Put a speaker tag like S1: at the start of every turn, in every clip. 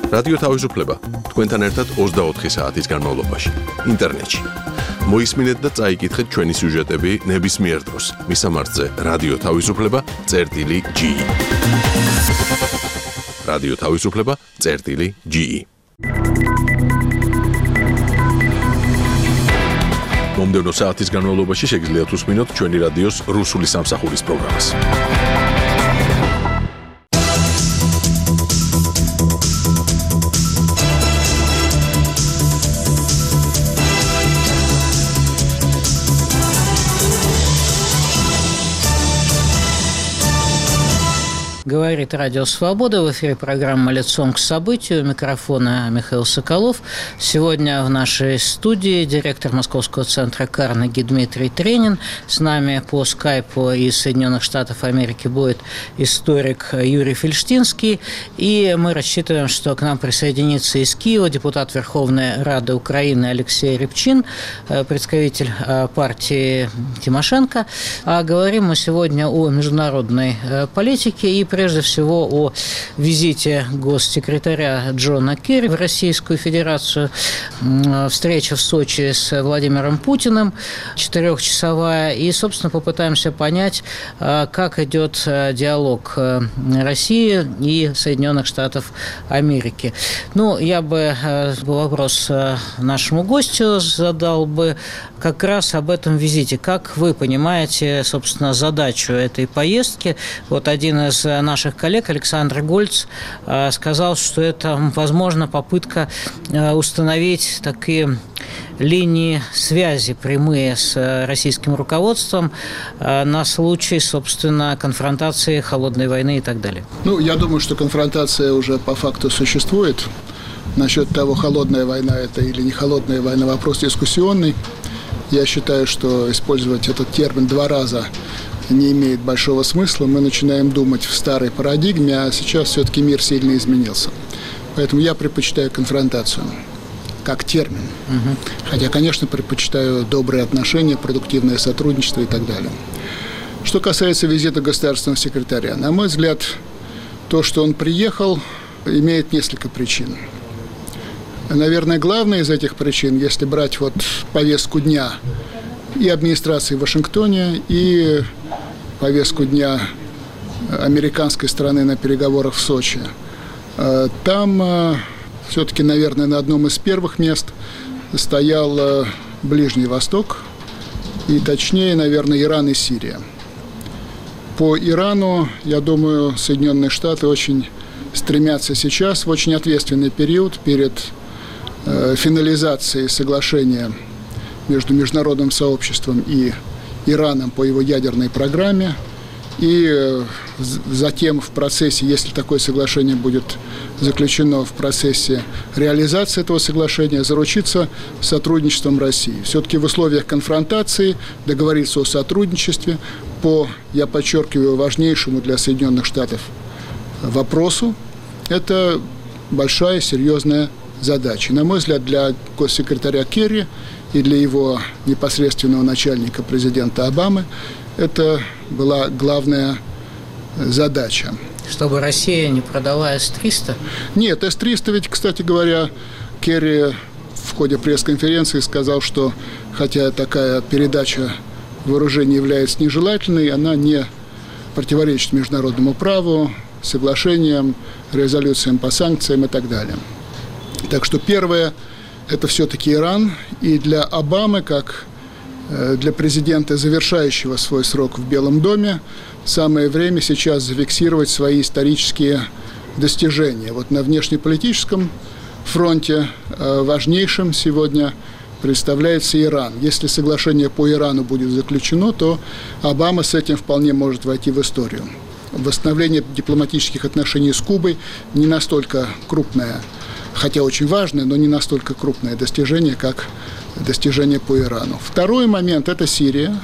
S1: რადიო თავისუფლება თქვენთან ერთად 24 საათის განმავლობაში ინტერნეტში. მოისმინეთ და წაიკითხეთ ჩვენი სიუჟეტები ნებისმიერ დროს. მისამართზე რადიო თავისუფლება.ge. რადიო თავისუფლება.ge. მომდევნო საათის განმავლობაში შეგიძლიათ უსმინოთ ჩვენი რადიოს რუსული სამსახურის პროგრამას.
S2: Говорит Радио Свобода. В эфире программа «Лицом к событию». У микрофона Михаил Соколов. Сегодня в нашей студии директор Московского центра Карнеги Дмитрий Тренин. С нами по скайпу из Соединенных Штатов Америки будет историк Юрий Фельштинский. И мы рассчитываем, что к нам присоединится из Киева депутат Верховной Рады Украины Алексей Рябчин, представитель партии Тимошенко. А говорим мы сегодня о международной политике и прежде всего о визите госсекретаря Джона Керри в Российскую Федерацию. Встреча в Сочи с Владимиром Путиным 4-часовая. И, собственно, попытаемся понять, как идет диалог России и Соединенных Штатов Америки. Ну, я бы вопрос нашему гостю задал бы как раз об этом визите. Как вы понимаете, собственно, задачу этой поездки? Вот один из наших коллег, Александр Гольц, сказал, что это, возможно, попытка установить такие линии связи прямые с российским руководством на случай, собственно, конфронтации, холодной войны и так далее.
S3: Ну, я думаю, что конфронтация уже по факту существует. Насчет того, холодная война это или не холодная война, вопрос дискуссионный. Я считаю, что использовать этот термин два раза не имеет большого смысла. Мы начинаем думать в старой парадигме, а сейчас все-таки мир сильно изменился. Поэтому я предпочитаю конфронтацию как термин. Хотя, конечно, предпочитаю добрые отношения, продуктивное сотрудничество и так далее. Что касается визита государственного секретаря, на мой взгляд, то, что он приехал, имеет несколько причин. Наверное, главная из этих причин, если брать вот повестку дня и администрации в Вашингтоне, и повестку дня американской стороны на переговорах в Сочи. Там все-таки, наверное, на одном из первых мест стоял Ближний Восток, и точнее, наверное, Иран и Сирия. По Ирану, я думаю, Соединенные Штаты очень стремятся сейчас в очень ответственный период перед финализацией соглашения между международным сообществом и Ираном по его ядерной программе, и затем в процессе, если такое соглашение будет заключено, в процессе реализации этого соглашения заручиться сотрудничеством России. Все-таки в условиях конфронтации договориться о сотрудничестве по, я подчеркиваю, важнейшему для Соединенных Штатов вопросу, это большая, серьезная задача. На мой взгляд, для госсекретаря Керри и для его непосредственного начальника президента Обамы это была главная задача.
S2: Чтобы Россия не продала С-300?
S3: Нет, С-300 ведь, кстати говоря, Керри в ходе пресс-конференции сказал, что хотя такая передача вооружений является нежелательной, она не противоречит международному праву, соглашениям, резолюциям по санкциям и так далее. Так что первое – это все-таки Иран. И для Обамы, как для президента, завершающего свой срок в Белом доме, самое время сейчас зафиксировать свои исторические достижения. Вот на внешнеполитическом фронте важнейшим сегодня представляется Иран. Если соглашение по Ирану будет заключено, то Обама с этим вполне может войти в историю. Восстановление дипломатических отношений с Кубой не настолько крупное, хотя очень важное, но не настолько крупное достижение, как достижение по Ирану. Второй момент – это Сирия.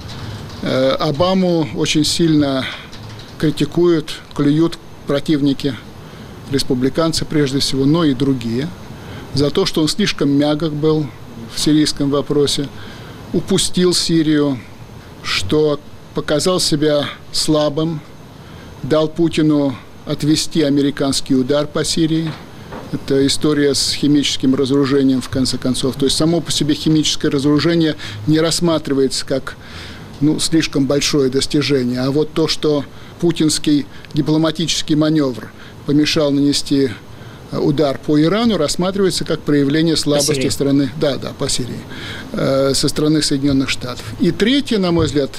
S3: Обаму очень сильно критикуют, клюют противники, республиканцы прежде всего, но и другие, за то, что он слишком мягок был в сирийском вопросе, упустил Сирию, что показал себя слабым, дал Путину отвести американский удар по Сирии, Это история с химическим разоружением, в конце концов. То есть само по себе химическое разоружение не рассматривается как слишком большое достижение. А вот то, что путинский дипломатический маневр помешал нанести удар по Ирану, рассматривается как проявление слабости по Сирии, со стороны Соединенных Штатов. И третье, на мой взгляд,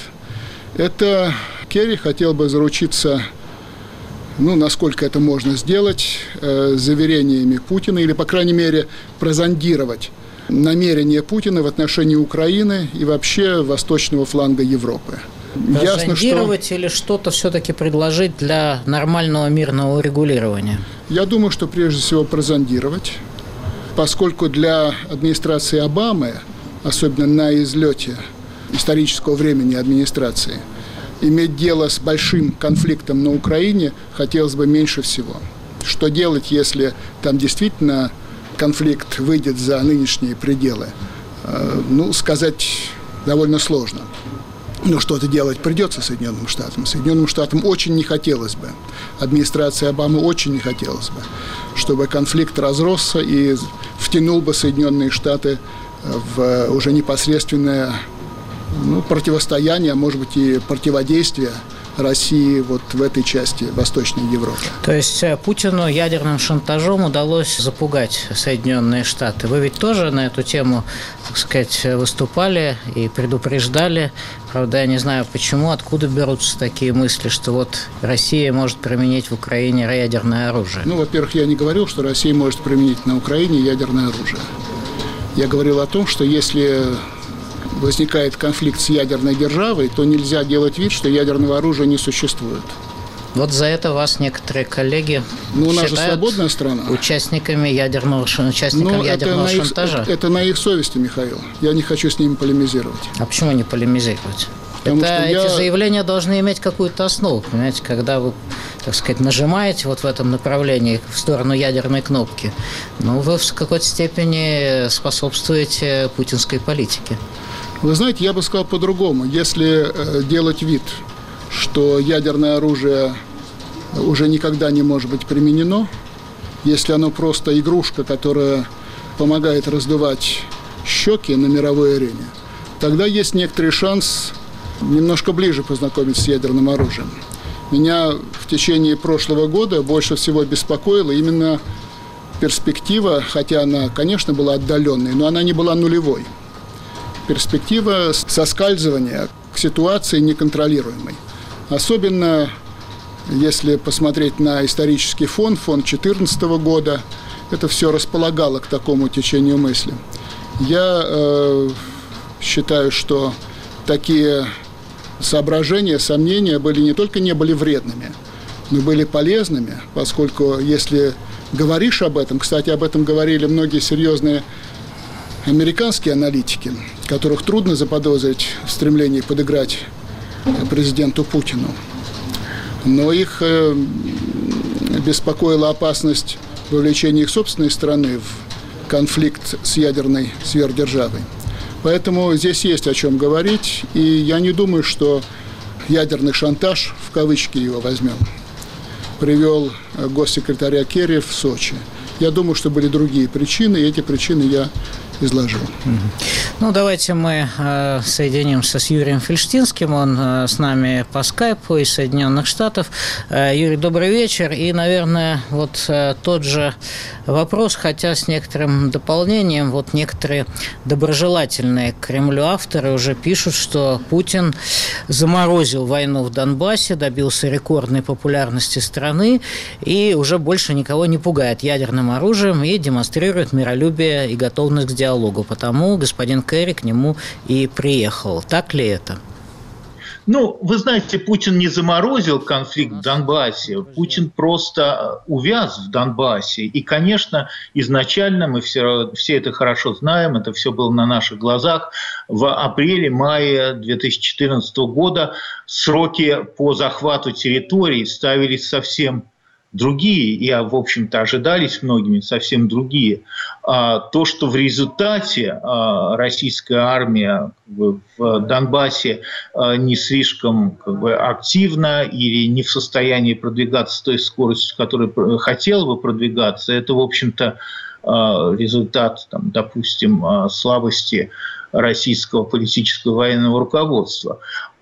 S3: это Керри хотел бы заручиться, насколько это можно сделать, заверениями Путина, или, по крайней мере, прозондировать намерения Путина в отношении Украины и вообще восточного фланга Европы.
S2: Прозондировать или что-то все-таки предложить для нормального мирного урегулирования?
S3: Я думаю, что прежде всего прозондировать, поскольку для администрации Обамы, особенно на излете исторического времени администрации, иметь дело с большим конфликтом на Украине хотелось бы меньше всего. Что делать, если там действительно конфликт выйдет за нынешние пределы? Сказать довольно сложно. Но что-то делать придется Соединенным Штатам. Соединенным Штатам очень не хотелось бы, администрации Обамы очень не хотелось бы, чтобы конфликт разросся и втянул бы Соединенные Штаты в уже непосредственное противостояние, а может быть и противодействие России вот в этой части Восточной Европы.
S2: То есть Путину ядерным шантажом удалось запугать Соединенные Штаты. Вы ведь тоже на эту тему, так сказать, выступали и предупреждали. Правда, я не знаю почему, откуда берутся такие мысли, что вот Россия может применить в Украине ядерное оружие.
S3: Во-первых, я не говорил, что Россия может применить на Украине ядерное оружие. Я говорил о том, что если возникает конфликт с ядерной державой, то нельзя делать вид, что ядерного оружия не существует.
S2: Вот за это вас некоторые коллеги считают участниками ядерного шантажа.
S3: Это на их совести, Михаил. Я не хочу с ними полемизировать.
S2: А почему не полемизировать? Эти заявления должны иметь какую-то основу, понимаете, когда вы, так сказать, нажимаете вот в этом направлении в сторону ядерной кнопки, вы в какой-то степени способствуете путинской политике.
S3: Вы знаете, я бы сказал по-другому. Если делать вид, что ядерное оружие уже никогда не может быть применено, если оно просто игрушка, которая помогает раздувать щеки на мировой арене, тогда есть некоторый шанс немножко ближе познакомиться с ядерным оружием. Меня в течение прошлого года больше всего беспокоила именно перспектива, хотя она, конечно, была отдаленной, но она не была нулевой. Перспектива соскальзывания к ситуации неконтролируемой. Особенно, если посмотреть на исторический фон 2014 года, это все располагало к такому течению мысли. Я считаю, что такие соображения, сомнения не были вредными, но были полезными, поскольку если говоришь об этом, кстати, об этом говорили многие серьезные американские аналитики, которых трудно заподозрить в стремлении подыграть президенту Путину. Но их беспокоила опасность вовлечения их собственной страны в конфликт с ядерной сверхдержавой. Поэтому здесь есть о чем говорить, и я не думаю, что ядерный шантаж, в кавычки его возьмем, привел госсекретаря Керри в Сочи. Я думаю, что были другие причины, и эти причины я изложил.
S2: Давайте мы соединимся с Юрием Фельштинским. Он с нами по скайпу из Соединенных Штатов. Юрий, добрый вечер. И, наверное, вот тот же вопрос, хотя с некоторым дополнением. Вот некоторые доброжелательные к Кремлю авторы уже пишут, что Путин заморозил войну в Донбассе, добился рекордной популярности страны и уже больше никого не пугает ядерным оружием и демонстрирует миролюбие и готовность к диалогу. Потому господин Керри к нему и приехал. Так ли это?
S4: Вы знаете, Путин не заморозил конфликт в Донбассе. Путин просто увяз в Донбассе. И, конечно, изначально мы все это хорошо знаем, это все было на наших глазах. В апреле-мае 2014 года сроки по захвату территорий ставились совсем другие, и, в общем-то, ожидались многими совсем другие. То, что в результате российская армия в Донбассе не слишком активна или не в состоянии продвигаться с той скоростью, с которой хотела бы продвигаться, это, в общем-то, результат, допустим, слабости российского политического военного руководства.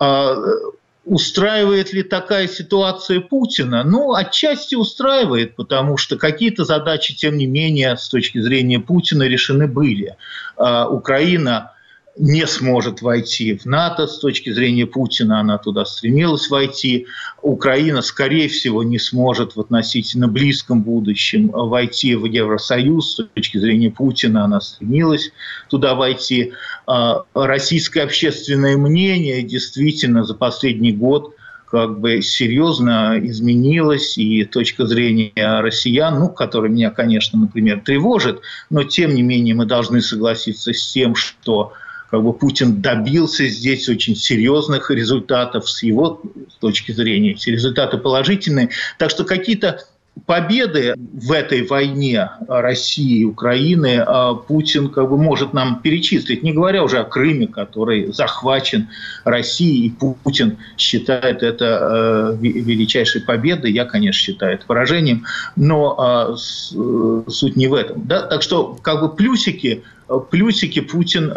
S4: Устраивает ли такая ситуация Путина? Отчасти устраивает, потому что какие-то задачи, тем не менее, с точки зрения Путина решены были. Украина не сможет войти в НАТО, с точки зрения Путина она туда стремилась войти. Украина, скорее всего, не сможет в относительно близком будущем войти в Евросоюз, с точки зрения Путина она стремилась туда войти. Российское общественное мнение действительно за последний год серьезно изменилось, и точка зрения россиян, которая меня, конечно, например, тревожит, но тем не менее мы должны согласиться с тем, что Путин добился здесь очень серьезных результатов с его точки зрения. Эти результаты положительные. Так что какие-то победы в этой войне России и Украины Путин может нам перечислить, не говоря уже о Крыме, который захвачен Россией, и Путин считает это величайшей победой. Я, конечно, считаю это поражением, но суть не в этом. Да? Так что плюсики Путин,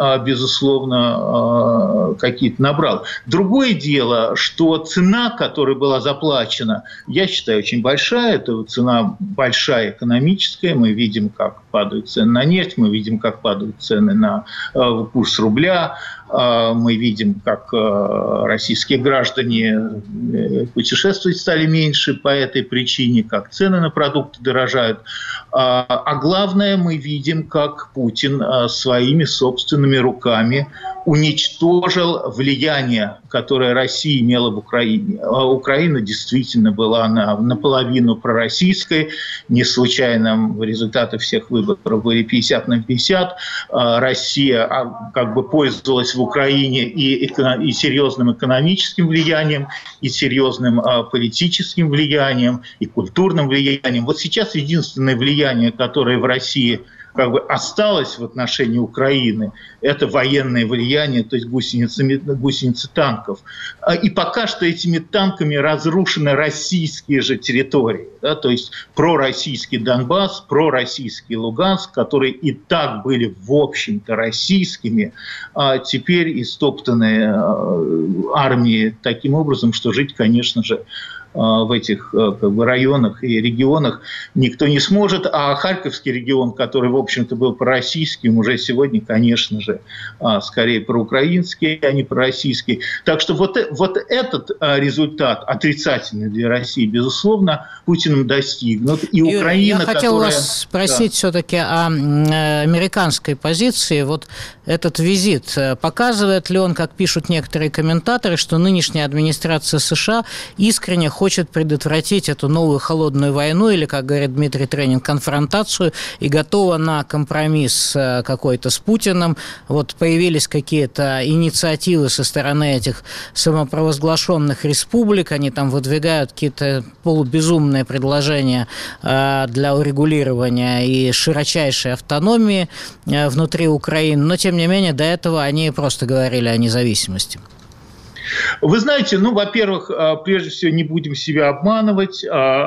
S4: безусловно, какие-то набрал. Другое дело, что цена, которая была заплачена, я считаю, очень большая. Это цена большая экономическая. Мы видим, как падают цены на нефть, мы видим, как падают цены на курс рубля, мы видим, как российские граждане путешествовать стали меньше по этой причине, как цены на продукты дорожают. А главное, мы видим, как Путин своими собственными руками уничтожил влияние, которое Россия имела в Украине. Украина действительно была наполовину пророссийской. Не случайно результаты всех выборов были 50 на 50. Россия пользовалась в Украине и серьезным экономическим влиянием, и серьезным политическим влиянием, и культурным влиянием. Вот сейчас единственное влияние, которое в России осталось в отношении Украины, это военное влияние, то есть гусеницы танков. И пока что этими танками разрушены российские же территории, да, то есть пророссийский Донбасс, пророссийский Луганск, которые и так были, в общем-то, российскими, а теперь истоптаны армией таким образом, что жить, конечно же, в этих районах и регионах никто не сможет. А Харьковский регион, который, в общем-то, был пророссийским, уже сегодня, конечно же, скорее проукраинский, а не пророссийский. Так что вот этот результат, отрицательный для России, безусловно, Путиным достигнут. И Украина,
S2: я хотел вас спросить все-таки о американской позиции. Вот этот визит, показывает ли он, как пишут некоторые комментаторы, что нынешняя администрация США искренне хочет предотвратить эту новую холодную войну или, как говорит Дмитрий Тренин, конфронтацию, и готова на компромисс какой-то с Путиным. Вот появились какие-то инициативы со стороны этих самопровозглашенных республик, они там выдвигают какие-то полубезумные предложения для урегулирования и широчайшей автономии внутри Украины, но, тем не менее, до этого они просто говорили о независимости.
S4: Вы знаете, во-первых, прежде всего не будем себя обманывать.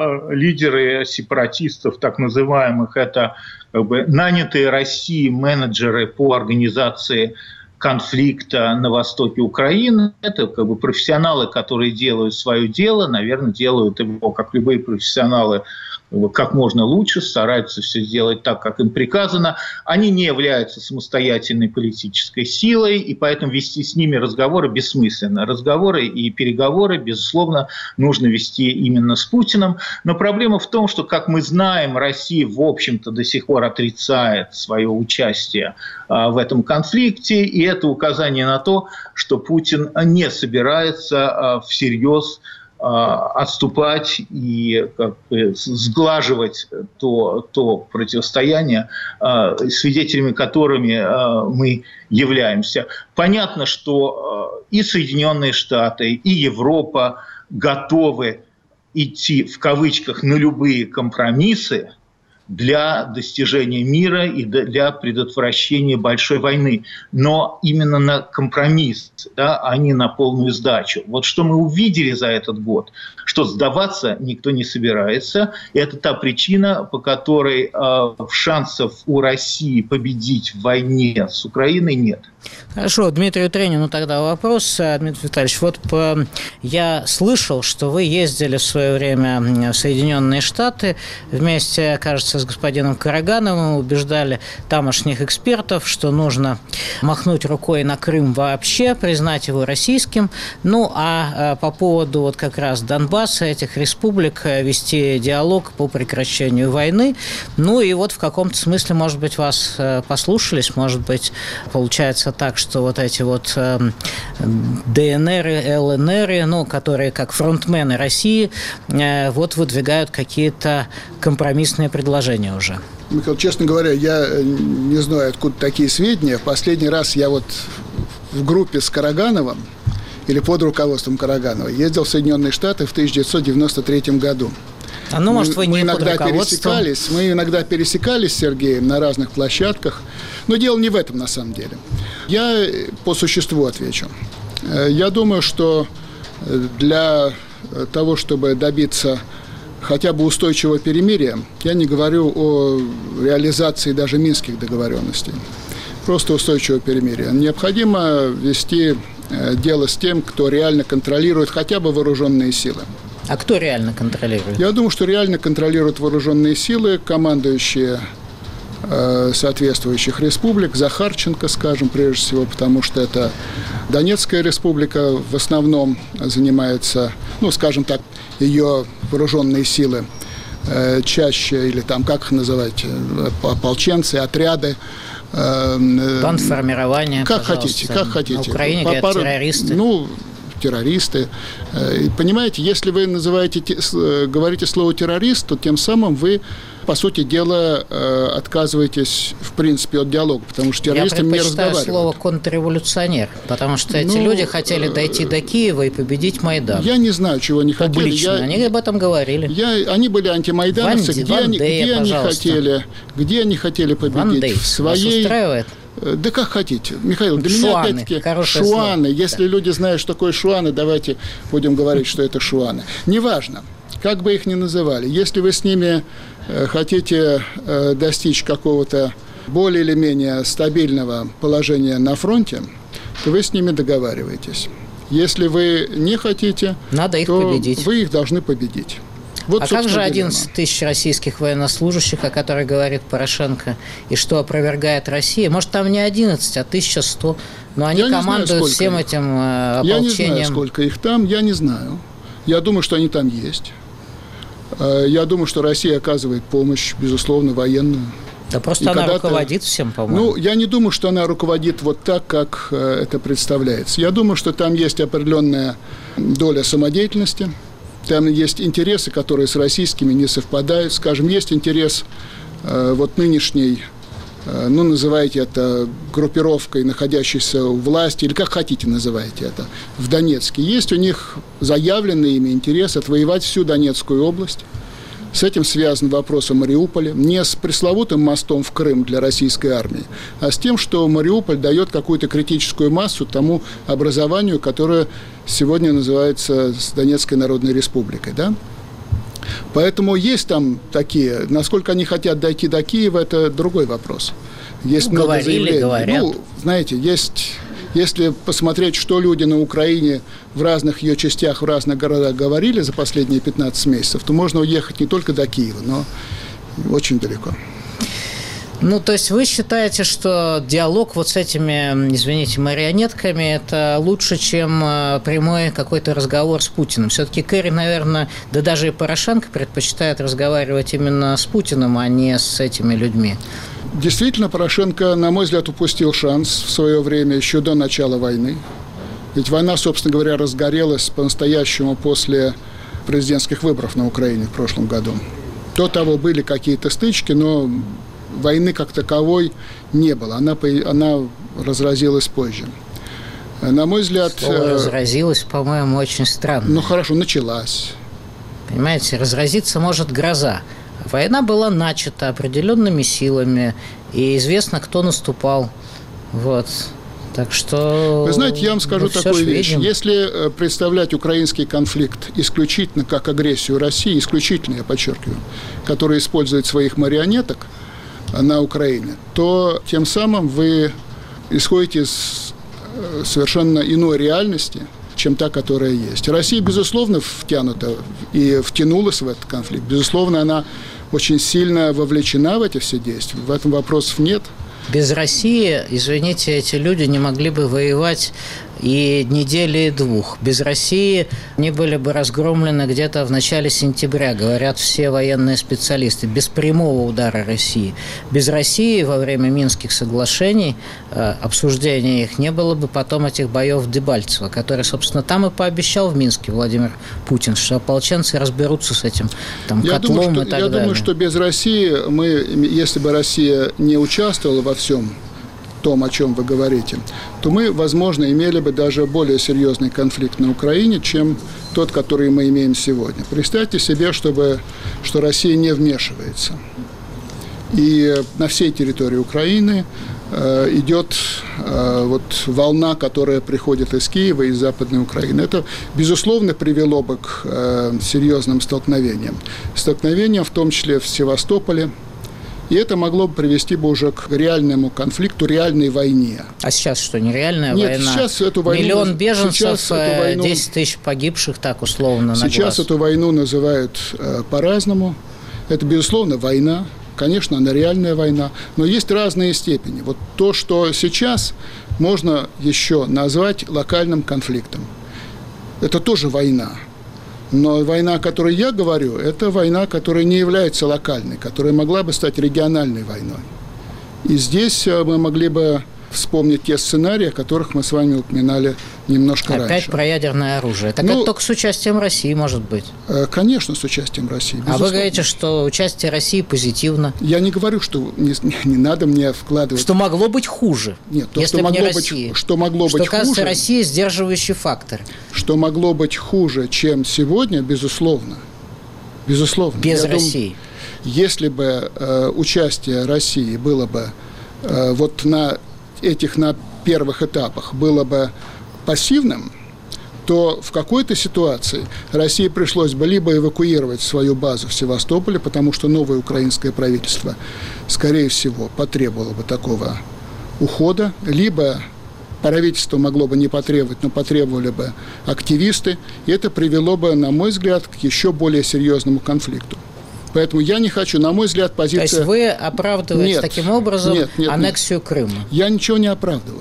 S4: Лидеры сепаратистов, так называемых, это нанятые Россией менеджеры по организации конфликта на востоке Украины. Это профессионалы, которые делают свое дело, наверное, делают его, как любые профессионалы, как можно лучше, стараются все сделать так, как им приказано. Они не являются самостоятельной политической силой, и поэтому вести с ними разговоры бессмысленно. Разговоры и переговоры, безусловно, нужно вести именно с Путиным. Но проблема в том, что, как мы знаем, Россия, в общем-то, до сих пор отрицает свое участие в этом конфликте, и это указание на то, что Путин не собирается всерьез отступать и сглаживать то противостояние, свидетелями которыми мы являемся. Понятно, что и Соединенные Штаты, и Европа готовы идти, в кавычках, на любые компромиссы для достижения мира и для предотвращения большой войны. Но именно на компромисс, да, а не на полную сдачу. Вот что мы увидели за этот год, что сдаваться никто не собирается. И это та причина, по которой шансов у России победить в войне с Украиной нет.
S2: Хорошо, Дмитрию Тренину тогда вопрос. Дмитрий Витальевич, вот я слышал, что вы ездили в свое время в Соединенные Штаты вместе, кажется, с господином Карагановым, убеждали тамошних экспертов, что нужно махнуть рукой на Крым вообще, признать его российским. Ну, а по поводу вот как раз Донбасса, этих республик, вести диалог по прекращению войны. Ну, и вот в каком-то смысле, может быть, вас послушались, может быть, получается так, что вот эти вот ДНР, ЛНР, ну, которые как фронтмены России, вот выдвигают какие-то компромиссные предложения уже.
S3: Михаил, честно говоря, я не знаю, откуда такие сведения. Последний раз я вот в группе с Карагановым или под руководством Караганова ездил в Соединенные Штаты в 1993 году.
S2: Ну, может, вы не под руководством?
S3: Мы иногда пересекались с Сергеем на разных площадках, но дело не в этом на самом деле. Я по существу отвечу. Я думаю, что для того, чтобы добиться хотя бы устойчивого перемирия, я не говорю о реализации даже минских договоренностей, просто устойчивого перемирия, необходимо вести дело с тем, кто реально контролирует хотя бы вооруженные силы.
S2: А кто реально контролирует? Я
S3: думаю, что реально контролируют вооруженные силы, командующие соответствующих республик, Захарченко, скажем, прежде всего, потому что это Донецкая республика в основном занимается, ну, скажем так, ее вооруженные силы чаще, или там, как их называть, ополченцы, отряды.
S2: Бандформирование,
S3: как хотите. На
S2: Украине говорят террористы.
S3: Террористы. Понимаете, если вы говорите слово террорист, то тем самым вы, по сути дела, отказываетесь, в принципе, от диалога, потому что террористы не разговаривают.
S2: Я предпочитаю слово контрреволюционер, потому что эти люди хотели дойти до Киева и победить Майдан.
S3: Я не знаю, чего они хотели.
S2: Публично, они об этом говорили.
S3: Они были антимайдановцы. Где они хотели победить? В своей...
S2: Вас устраивает?
S3: Да как хотите. Михаил, для меня опять-таки шуаны. Если люди знают, что такое шуаны, давайте будем говорить, что это шуаны. Неважно, как бы их ни называли. Если вы с ними хотите достичь какого-то более или менее стабильного положения на фронте, то вы с ними договариваетесь. Если вы не хотите,
S2: надо их
S3: то
S2: победить.
S3: Вы их должны победить. Вот,
S2: как же 11 тысяч российских военнослужащих, о которых говорит Порошенко, и что опровергает Россия? Может, там не 11, а 1100, но они командуют всем этим ополчением.
S3: Я не знаю, сколько их там, я не знаю. Я думаю, что они там есть. Я думаю, что Россия оказывает помощь, безусловно, военную.
S2: Да просто она руководит всем, по-моему.
S3: Я не думаю, что она руководит вот так, как это представляется. Я думаю, что там есть определенная доля самодеятельности. Там есть интересы, которые с российскими не совпадают. Скажем, есть интерес вот нынешней, называйте это группировкой, находящейся у власти, или как хотите называйте это, в Донецке. Есть у них заявленный ими интерес отвоевать всю Донецкую область. С этим связан вопрос о Мариуполе. Не с пресловутым мостом в Крым для российской армии, а с тем, что Мариуполь дает какую-то критическую массу тому образованию, которое сегодня называется Донецкой Народной Республикой. Да? Поэтому есть там такие. Насколько они хотят дойти до Киева, это другой вопрос. Есть много заявлений.
S2: Говорят.
S3: Знаете, есть... Если посмотреть, что люди на Украине в разных ее частях, в разных городах говорили за последние 15 месяцев, то можно уехать не только до Киева, но очень далеко.
S2: То есть вы считаете, что диалог вот с этими, извините, марионетками – это лучше, чем прямой какой-то разговор с Путиным? Все-таки Керри, наверное, да даже и Порошенко предпочитает разговаривать именно с Путиным, а не с этими людьми.
S3: Действительно, Порошенко, на мой взгляд, упустил шанс в свое время, еще до начала войны. Ведь война, собственно говоря, разгорелась по-настоящему после президентских выборов на Украине в прошлом году. До того были какие-то стычки, но войны как таковой не было. Она разразилась позже. На мой взгляд...
S2: Слово «разразилась», по-моему, очень странно.
S3: Хорошо, началась.
S2: Понимаете, разразиться может гроза. Война была начата определенными силами, и известно, кто наступал. Вот. Так что...
S3: Вы знаете, я вам скажу такую вещь. Если представлять украинский конфликт исключительно как агрессию России, исключительно, я подчеркиваю, которая использует своих марионеток на Украине, то тем самым вы исходите из совершенно иной реальности, чем та, которая есть. Россия, безусловно, втянута и втянулась в этот конфликт. Безусловно, она очень сильно вовлечена в эти все действия. В этом вопросов нет.
S2: Без России, извините, эти люди не могли бы воевать и недели, и двух. Без России они были бы разгромлены где-то в начале сентября, говорят все военные специалисты, без прямого удара России. Без России во время Минских соглашений, обсуждения их, не было бы потом этих боев в Дебальцево, который, собственно, там и пообещал в Минске Владимир Путин, что ополченцы разберутся с этим котлом и так далее.
S3: Я думаю, что без России если бы Россия не участвовала во всем том, о чем вы говорите, то мы, возможно, имели бы даже более серьезный конфликт на Украине, чем тот, который мы имеем сегодня. Представьте себе, что Россия не вмешивается. И на всей территории Украины идет волна, которая приходит из Киева и из Западной Украины. Это, безусловно, привело бы к серьезным столкновениям. Столкновениям, в том числе в Севастополе. И это могло бы привести бы уже к реальному конфликту, реальной войне.
S2: А сейчас что, нереальная
S3: война?
S2: Нет,
S3: сейчас эту войну...
S2: Миллион беженцев, 10 тысяч погибших, так условно, на
S3: Сейчас
S2: глаз.
S3: Эту войну называют по-разному. Это, безусловно, война. Конечно, она реальная война. Но есть разные степени. Вот то, что сейчас можно еще назвать локальным конфликтом. Это тоже война. Но война, о которой я говорю, это война, которая не является локальной, которая могла бы стать региональной войной. И здесь мы могли бы вспомнить те сценарии, о которых мы с вами упоминали немножко раньше.
S2: Опять про ядерное оружие. Так это только с участием России, может быть?
S3: Конечно, с участием России. Безусловно.
S2: А вы говорите, что участие России позитивно.
S3: Я не говорю, что не надо мне вкладывать...
S2: Что могло быть хуже.
S3: Нет, то,
S2: если
S3: что могло
S2: Россия.
S3: Что могло быть хуже...
S2: Что, кажется, Россия сдерживающий фактор.
S3: Что могло быть хуже, чем сегодня, безусловно. Безусловно.
S2: Без России.
S3: Если бы участие России было бы на первых этапах было бы пассивным, то в какой-то ситуации России пришлось бы либо эвакуировать свою базу в Севастополе, потому что новое украинское правительство, скорее всего, потребовало бы такого ухода, либо правительство могло бы не потребовать, но потребовали бы активисты, и это привело бы, на мой взгляд, к еще более серьезному конфликту. Поэтому я не хочу, на мой взгляд, позиция...
S2: То есть вы оправдываете таким образом аннексию Крыма?
S3: Я ничего не оправдываю.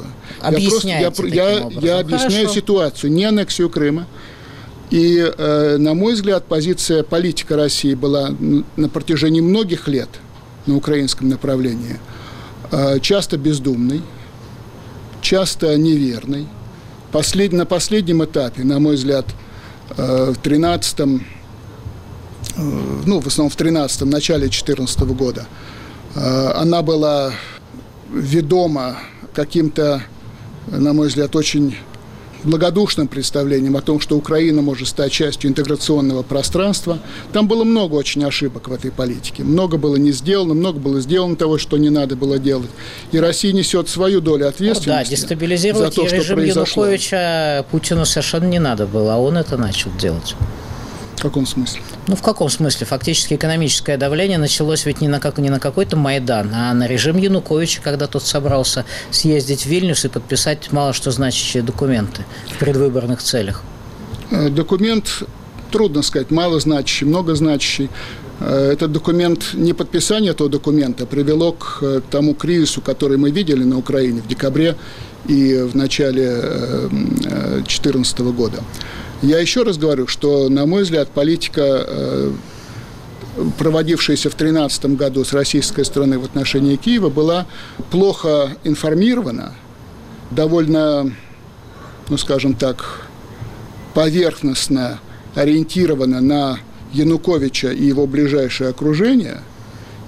S3: Я объясняю ситуацию, не аннексию Крыма. И, на мой взгляд, позиция политика России была на протяжении многих лет на украинском направлении часто бездумной, часто неверной. На последнем этапе, на мой взгляд, в 13-м, начале 2014 года, она была ведома каким-то, на мой взгляд, очень благодушным представлением о том, что Украина может стать частью интеграционного пространства. Там было много очень ошибок в этой политике. Много было не сделано, много было сделано того, что не надо было делать. И Россия несет свою долю ответственности
S2: дестабилизировать
S3: за то,
S2: режим
S3: что произошло.
S2: Януковича Путину совершенно не надо было, а он это начал делать.
S3: В каком смысле?
S2: В каком смысле? Фактически экономическое давление началось ведь не на какой-то Майдан, а на режим Януковича, когда тот собрался съездить в Вильнюс и подписать мало что значащие документы в предвыборных целях.
S3: Документ, трудно сказать, малозначащий, многозначащий. Этот документ, не подписание этого документа привело к тому кризису, который мы видели на Украине в декабре и в начале 2014 года. Я еще раз говорю, что, на мой взгляд, политика, проводившаяся в 2013 году с российской стороны в отношении Киева, была плохо информирована, довольно, скажем так, поверхностно ориентирована на Януковича и его ближайшее окружение,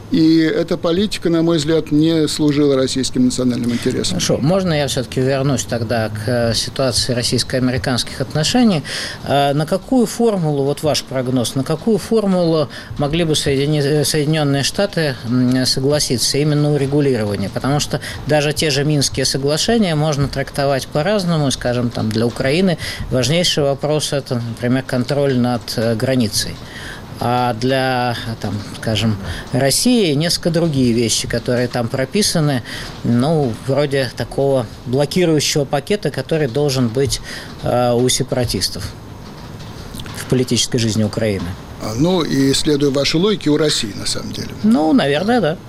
S3: И эта политика, на мой взгляд, не служила российским национальным интересам.
S2: Хорошо, можно я все-таки вернусь тогда к ситуации российско-американских отношений? На какую формулу, вот ваш прогноз, на какую формулу могли бы Соединенные Штаты согласиться именно урегулирования? Потому что даже те же Минские соглашения можно трактовать по-разному. Скажем, там, для Украины важнейший вопрос – это, например, контроль над границей. А для, там, скажем, России несколько другие вещи, которые там прописаны, ну, вроде такого блокирующего пакета, который должен быть у сепаратистов в политической жизни Украины.
S3: Ну, и следуя вашей логике, у России, на самом деле.
S2: Ну, наверное, да.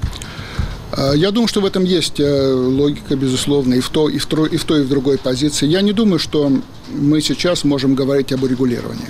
S3: Я думаю, что в этом есть логика, безусловно, и в той, и в другой позиции. Я не думаю, что мы сейчас можем говорить об урегулировании.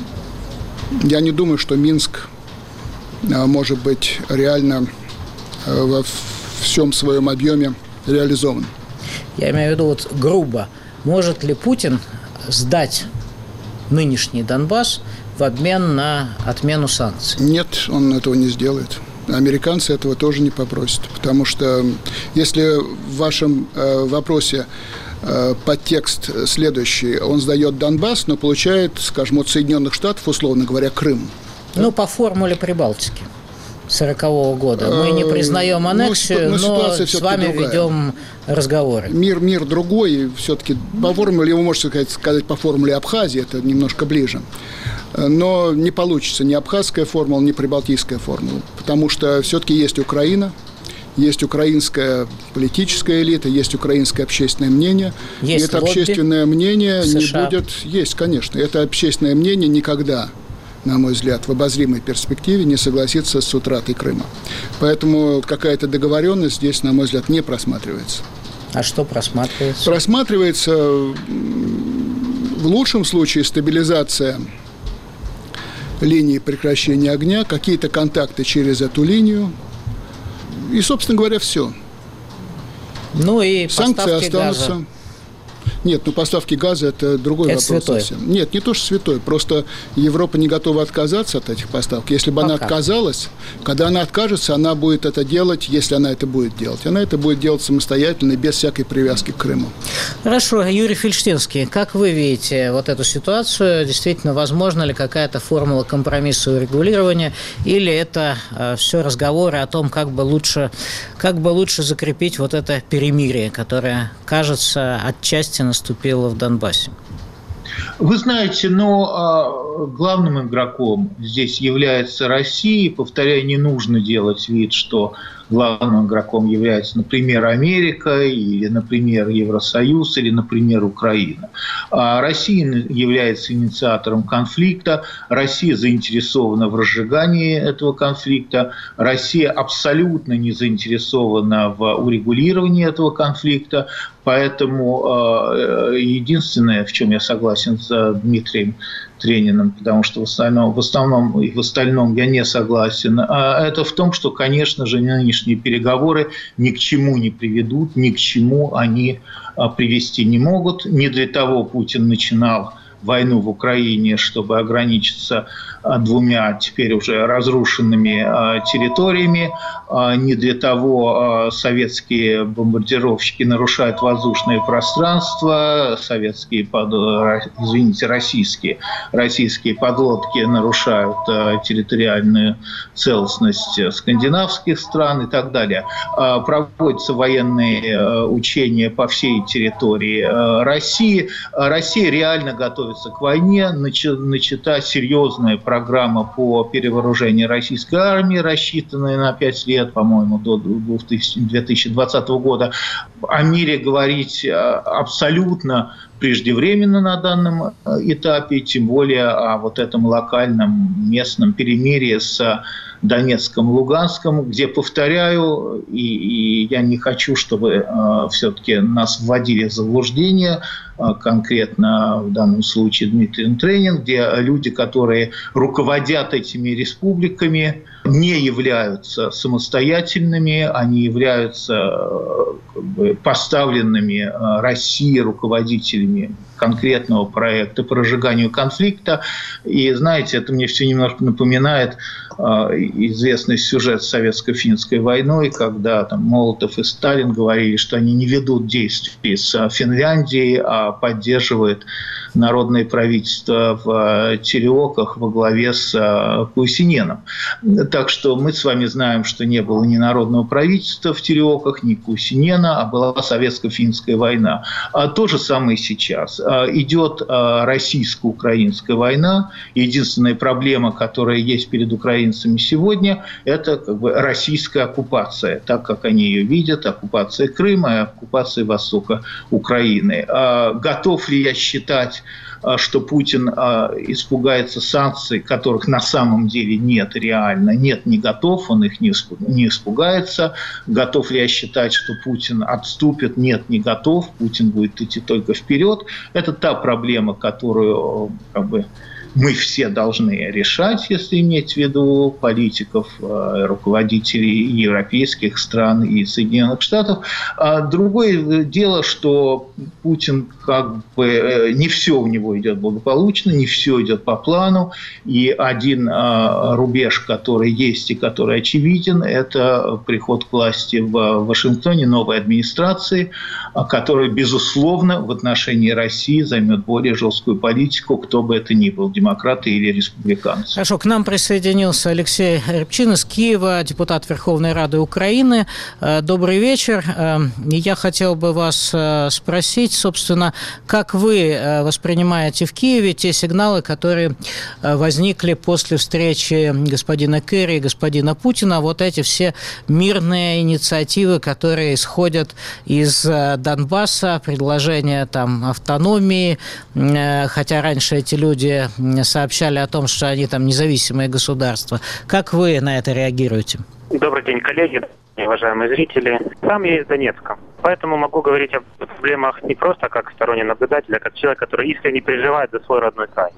S3: Я не думаю, что Минск может быть реально во всем своем объеме реализован.
S2: Я имею в виду вот грубо. Может ли Путин сдать нынешний Донбасс в обмен на отмену санкций?
S3: Нет, он этого не сделает. Американцы этого тоже не попросят. Потому что если в вашем вопросе подтекст следующий. Он сдает Донбасс, но получает, скажем, от Соединенных Штатов, условно говоря, Крым.
S2: Ну, по формуле Прибалтики 40-го года. Мы не признаем аннексию, но с вами другая. Ведем разговоры.
S3: Мир другой, и все-таки по формуле, вы можете сказать по формуле Абхазии, это немножко ближе. Но не получится ни абхазская формула, ни прибалтийская формула, потому что все-таки есть Украина, есть украинская политическая элита, есть украинское общественное мнение.
S2: Есть
S3: и это
S2: лобби
S3: общественное мнение
S2: США.
S3: Не будет... Есть, конечно. Это общественное мнение никогда, на мой взгляд, в обозримой перспективе не согласится с утратой Крыма. Поэтому какая-то договоренность здесь, на мой взгляд, не просматривается.
S2: А что просматривается?
S3: Просматривается в лучшем случае стабилизация линии прекращения огня, какие-то контакты через эту линию. И, собственно говоря, все.
S2: Ну и
S3: санкции останутся.
S2: Газа.
S3: Нет, поставки газа – это другой вопрос
S2: святой.
S3: совсем. Нет, не то, что святой. Просто Европа не готова отказаться от этих поставок. Если бы она отказалась, когда она откажется, она будет это делать, если она это будет делать. Она это будет делать самостоятельно, без всякой привязки к Крыму.
S2: Хорошо. Юрий Фельштинский, как вы видите вот эту ситуацию? Действительно, возможно ли какая-то формула компромисса и урегулирования? Или это все разговоры о том, как бы лучше закрепить вот это перемирие, которое, кажется, отчасти наступило в Донбассе?
S4: Вы знаете, но главным игроком здесь является Россия. Повторяю, не нужно делать вид, что главным игроком является, например, Америка, или, например, Евросоюз, или, например, Украина. Россия является инициатором конфликта, Россия заинтересована в разжигании этого конфликта, Россия абсолютно не заинтересована в урегулировании этого конфликта, поэтому единственное, в чем я согласен с Дмитрием Трениным, потому что в остальном я не согласен, это в том, что, конечно же, нынешние переговоры ни к чему не приведут, ни к чему они привести не могут. Не для того Путин начинал войну в Украине, чтобы ограничиться двумя теперь уже разрушенными территориями. Не для того советские бомбардировщики нарушают воздушное пространство, российские подлодки нарушают территориальную целостность скандинавских стран и так далее. Проводятся военные учения по всей территории России. Россия реально готовится к войне, начата серьезная программа по перевооружению российской армии, рассчитанная на 5 лет, по-моему, до 2020 года. О мире говорить абсолютно преждевременно на данном этапе, тем более о вот этом локальном местном перемирии с Донецком, Луганском, где, повторяю, и я не хочу, чтобы все-таки нас вводили в заблуждение, конкретно в данном случае Дмитрий Тренин, где люди, которые руководят этими республиками, не являются самостоятельными, они являются поставленными Россией руководителями конкретного проекта по разжиганию конфликта. И, знаете, это мне все немножко напоминает известный сюжет с советско-финской войной, когда там Молотов и Сталин говорили, что они не ведут действий с Финляндией, а поддерживают народное правительство в Тереоках во главе с Кусиненом. Так что мы с вами знаем, что не было ни народного правительства в Тереоках, ни Кусинена, а была советско-финская война. А то же самое и сейчас. Идет российско-украинская война. Единственная проблема, которая есть перед украинцами сегодня, это как бы российская оккупация, так как они ее видят, оккупация Крыма и оккупация востока Украины. Готов ли я считать, что Путин испугается санкций, которых на самом деле нет реально? Нет, не готов, он их не испугается. Готов ли я считать, что Путин отступит? Нет, не готов. Путин будет идти только вперед. Это та проблема, которую мы все должны решать, если иметь в виду политиков, руководителей европейских стран и Соединенных Штатов. А другое дело, что Путин не все у него идет благополучно, не все идет по плану. И один рубеж, который есть и который очевиден, это приход к власти в Вашингтоне новой администрации, которая, безусловно, в отношении России займет более жесткую политику, кто бы это ни был, демократы или республиканцы.
S2: Хорошо, к нам присоединился Алексей Рябчин из Киева, депутат Верховной Рады Украины. Добрый вечер. Я хотел бы вас спросить, собственно, как вы воспринимаете в Киеве те сигналы, которые возникли после встречи господина Керри и господина Путина, вот эти все мирные инициативы, которые исходят из Донбасса, предложения там автономии, хотя раньше эти люди сообщали о том, что они там независимые государства. Как вы на это реагируете?
S5: Добрый день, коллеги, уважаемые зрители. Сам я из Донецка, поэтому могу говорить о проблемах не просто как сторонний наблюдатель, а как человек, который искренне переживает за свой родной край.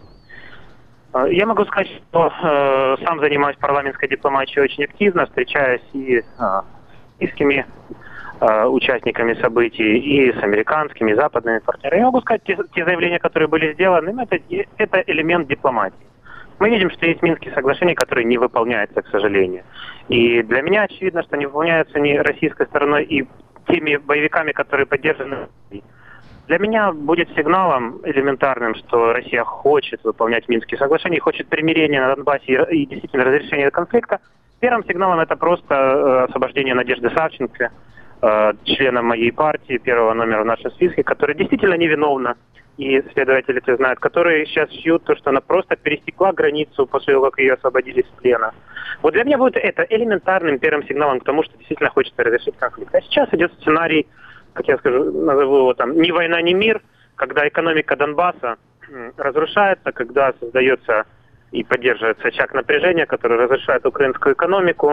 S5: Я могу сказать, что сам занимаюсь парламентской дипломатией очень активно, встречаясь и с киевскими участниками событий, и с американскими, и западными партнерами. Я могу сказать, те заявления, которые были сделаны, это элемент дипломатии. Мы видим, что есть Минские соглашения, которые не выполняются, к сожалению. И для меня очевидно, что не выполняются ни российской стороной и теми боевиками, которые поддержаны. Для меня будет сигналом элементарным, что Россия хочет выполнять Минские соглашения, хочет примирения на Донбассе и действительно разрешения конфликта. Первым сигналом это просто освобождение Надежды Савченко, члена моей партии, первого номера в нашем списке, которая действительно невиновна, и следователи это знают, которые сейчас шьют то, что она просто пересекла границу после того, как ее освободили из плена. Вот для меня будет это элементарным первым сигналом к тому, что действительно хочется разрешить конфликт. А сейчас идет сценарий, как я скажу, назову его там, ни война, ни мир, когда экономика Донбасса разрушается, когда создается и поддерживается очаг напряжения, который разрушает украинскую экономику.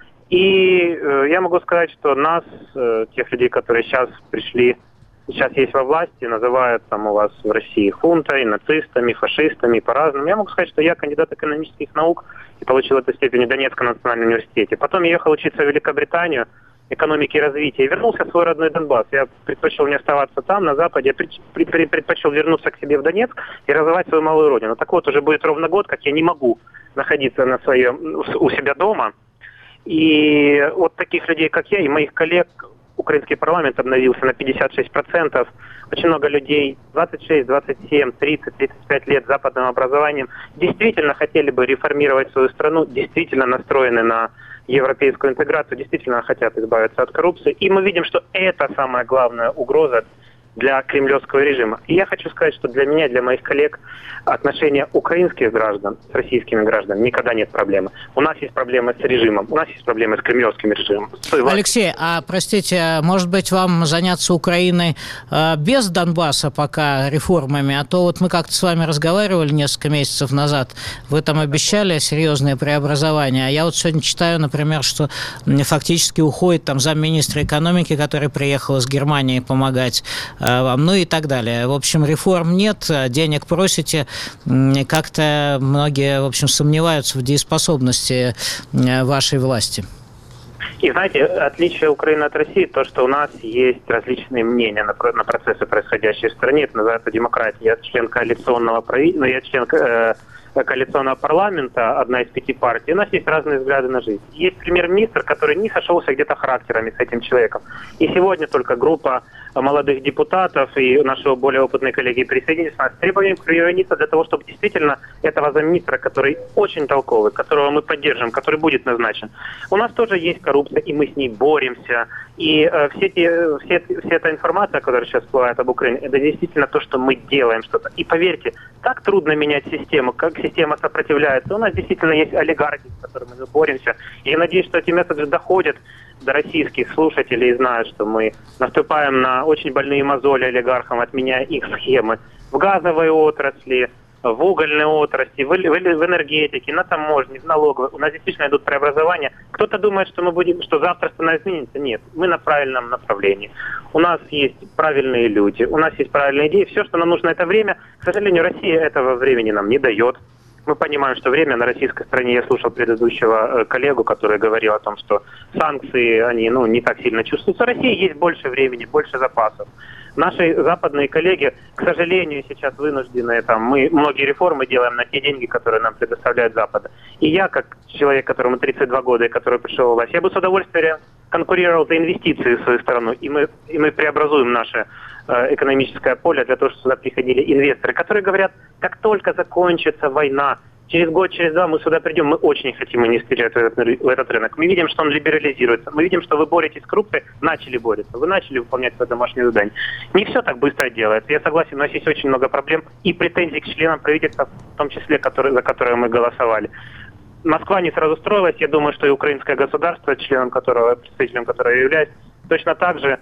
S5: И я могу сказать, что нас, тех людей, которые сейчас пришли, сейчас есть во власти, называют там у вас в России хунтой, нацистами, фашистами, по-разному. Я могу сказать, что я кандидат экономических наук и получил эту степень в Донецком национальном университете. Потом я ехал учиться в Великобританию, экономики и развития, и вернулся в свой родной Донбасс. Я предпочел не оставаться там, на Западе, я предпочел вернуться к себе в Донецк и развивать свою малую родину. Так вот, уже будет ровно год, как я не могу находиться у себя дома. И вот таких людей, как я, и моих коллег, украинский парламент обновился на 56%. Очень много людей, 26, 27, 30, 35 лет с западным образованием, действительно хотели бы реформировать свою страну, действительно настроены на европейскую интеграцию, действительно хотят избавиться от коррупции. И мы видим, что это самая главная угроза для кремлевского режима. И я хочу сказать, что для меня, для моих коллег, отношения украинских граждан с российскими гражданами никогда нет проблемы. У нас есть проблемы с режимом, у нас есть проблемы с кремлевским режимом.
S2: Алексей, простите, может быть, вам заняться Украиной без Донбасса пока реформами? А то вот мы как-то с вами разговаривали несколько месяцев назад, вы там обещали серьезные преобразования, а я вот сегодня читаю, например, что фактически уходит там замминистра экономики, который приехал из Германии помогать вам, ну и так далее. В общем, реформ нет, денег просите. Как-то многие, в общем, сомневаются в дееспособности вашей власти.
S5: И знаете, отличие Украины от России то, что у нас есть различные мнения на процессы, происходящие в стране. Это называется демократия. Я член коалиционного правительства, я член коалиционного парламента, одна из 5 партий. У нас есть разные взгляды на жизнь. Есть премьер-министр, который не сошелся где-то характерами с этим человеком. И сегодня только группа молодых депутатов и нашего более опытные коллеги присоединились к нас с требованием прioritизироваться для того, чтобы действительно этого замминистра, который очень толковый, которого мы поддержим, который будет назначен. У нас тоже есть коррупция, и мы с ней боремся. И вся эта информация, которая сейчас всплывает об Украине, это действительно то, что мы делаем что-то. И поверьте, так трудно менять систему, как система сопротивляется. У нас действительно есть олигархи, с которыми мы боремся. И я надеюсь, что эти месседжи доходят до российских слушателей и знают, что мы наступаем на очень больные мозоли олигархам, отменяя их схемы в газовой отрасли, в угольной отрасли, в энергетике, на таможне, в налоговой. У нас действительно идут преобразования. Кто-то думает, что завтра страна изменится. Нет, мы на правильном направлении. У нас есть правильные люди, у нас есть правильные идеи. Все, что нам нужно, это время. К сожалению, Россия этого времени нам не дает. Мы понимаем, что время на российской стороне. Я слушал предыдущего коллегу, который говорил о том, что санкции, они не так сильно чувствуются. В России есть больше времени, больше запасов. Наши западные коллеги, к сожалению, сейчас вынуждены, мы многие реформы делаем на те деньги, которые нам предоставляет Запад. И я, как человек, которому 32 года и который пришел в власть, я бы с удовольствием конкурировал за инвестиции в свою страну. И мы преобразуем наше экономическое поле для того, чтобы сюда приходили инвесторы, которые говорят, как только закончится война, через год, через два мы сюда придем, мы очень хотим инвестировать в этот рынок. Мы видим, что он либерализируется. Мы видим, что вы боретесь с коррупцией, начали бороться. Вы начали выполнять свое домашнее задание. Не все так быстро делается. Я согласен, у нас есть очень много проблем и претензий к членам правительства, в том числе, за которые мы голосовали. Москва не сразу строилась. Я думаю, что и украинское государство, представителем которого я являюсь, точно так же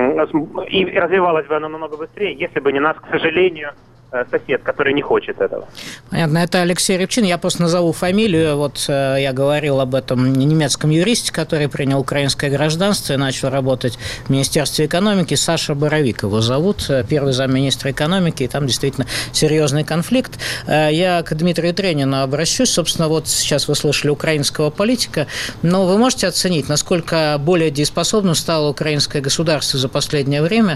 S5: и развивалась бы оно намного быстрее, если бы не нас, к сожалению, сосед, который не хочет этого.
S2: Понятно, это Алексей Рябчин. Я просто назову фамилию. Вот я говорил об этом немецком юристе, который принял украинское гражданство и начал работать в Министерстве экономики. Саша Боровик его зовут, первый замминистра экономики, и там действительно серьезный конфликт. Я к Дмитрию Тренину обращусь. Собственно, вот сейчас вы слышали украинского политика, но вы можете оценить, насколько более дееспособным стало украинское государство за последнее время,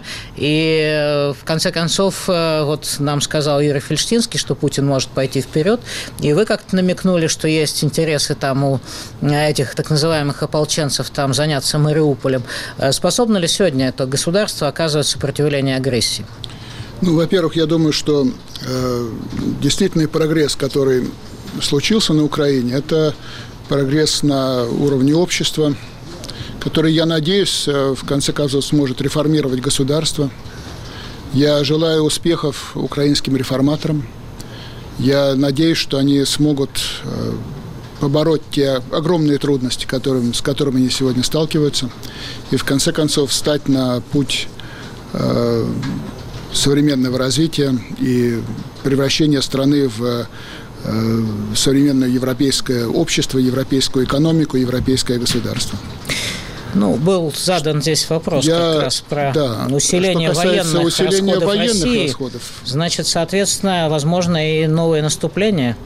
S2: и в конце концов вот нам сказал Юрий Фельштинский, что Путин может пойти вперед, и вы как-то намекнули, что есть интересы там у этих так называемых ополченцев там заняться Мариуполем. Способно ли сегодня это государство оказывать сопротивление агрессии?
S3: Во-первых, я думаю, что действительный прогресс, который случился на Украине, это прогресс на уровне общества, который, я надеюсь, в конце концов сможет реформировать государство. Я желаю успехов украинским реформаторам. Я надеюсь, что они смогут побороть те огромные трудности, с которыми они сегодня сталкиваются, и в конце концов встать на путь современного развития и превращения страны в современное европейское общество, европейскую экономику, европейское государство.
S2: Был задан здесь вопрос как раз про усиление военных расходов. Значит, соответственно, возможно и новые наступления?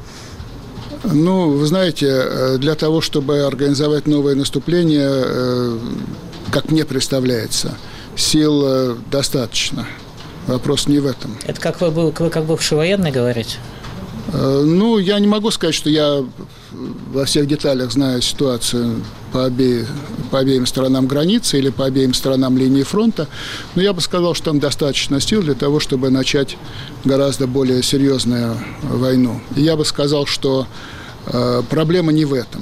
S3: Вы знаете, для того, чтобы организовать новое наступление, как мне представляется, сил достаточно. Вопрос не в этом.
S2: Это вы как бывший военный говорите?
S3: Я не могу сказать, что я во всех деталях знаю ситуацию по обеим сторонам границы или по обеим сторонам линии фронта, но я бы сказал, что там достаточно сил для того, чтобы начать гораздо более серьезную войну. И я бы сказал, что проблема не в этом.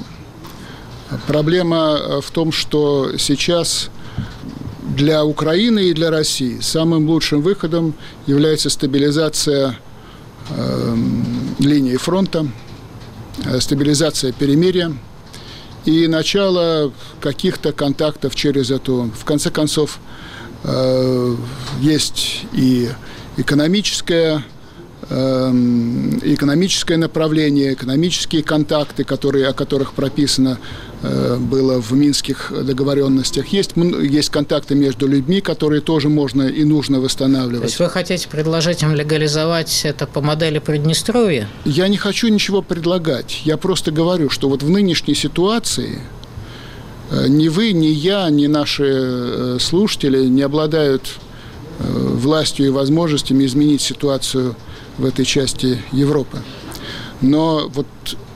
S3: Проблема в том, что сейчас для Украины и для России самым лучшим выходом является стабилизация линии фронта, стабилизация перемирия и начало каких-то контактов через эту. В конце концов, есть и экономическое направление, экономические контакты, о которых прописано было в минских договоренностях. Есть контакты между людьми, которые тоже можно и нужно восстанавливать.
S2: То есть вы хотите предложить им легализовать это по модели Приднестровья?
S3: Я не хочу ничего предлагать. Я просто говорю, что вот в нынешней ситуации Ни вы, ни я, ни наши слушатели не обладают властью и возможностями изменить ситуацию в этой части Европы. Но вот